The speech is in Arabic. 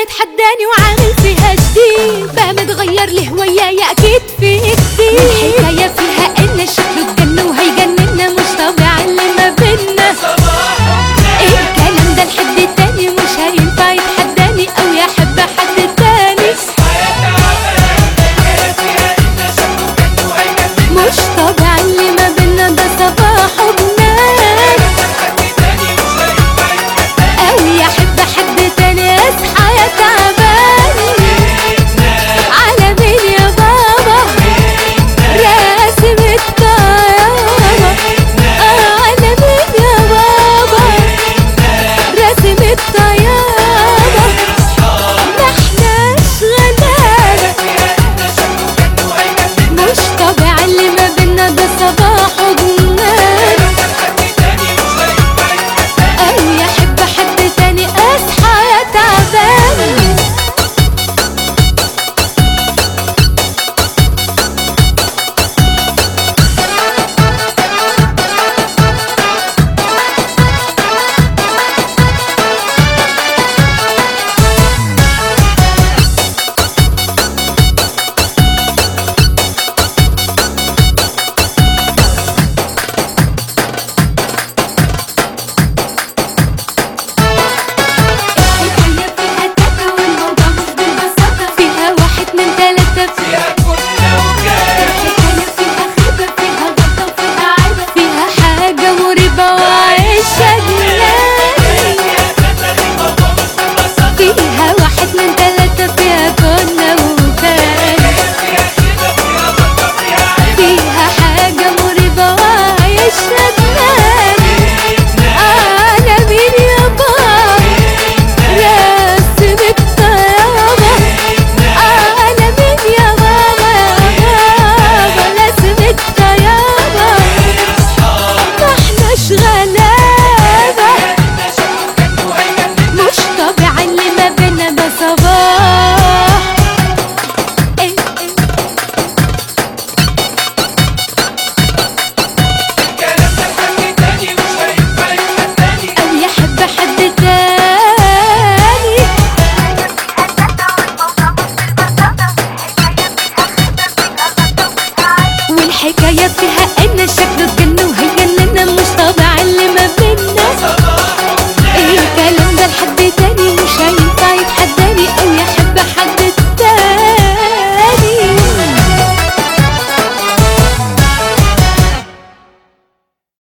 بيتحداني وعامل فيها جديد، بقى متغير لهواياي اكيد في جديد. الحكاية فيها ان شكله اتجن وهيجننا، مش طبيعي اللي ما بينا. الكلام ده لحد تاني مش هينفع يتحداني او يحب حد تاني. مش طبيعي اللي ما بينا، ده صباح وبنام او يحب حد تاني. اصحى يا تعبان، على مين يا بابا راسم الطيارة؟ على مين يا بابا راسم الطيارة؟ محناش غلابة، مش طبيعي اللي ما بينا، ده صباح وجنان او يحب حد تاني. اصحى يا تعبان. فيها واحد من ثلاثة، فيها كنا وكان، فيها حاجة مريبة وعايشة جنان. على مين يا بابا راسم الطيارة؟ على مين يا بابا راسم الطيارة؟ محناش غلابة، مش طبيعي اللي ما بينا، ده صباح. او يحب حد تاني. والحكاية فيها ان الشكل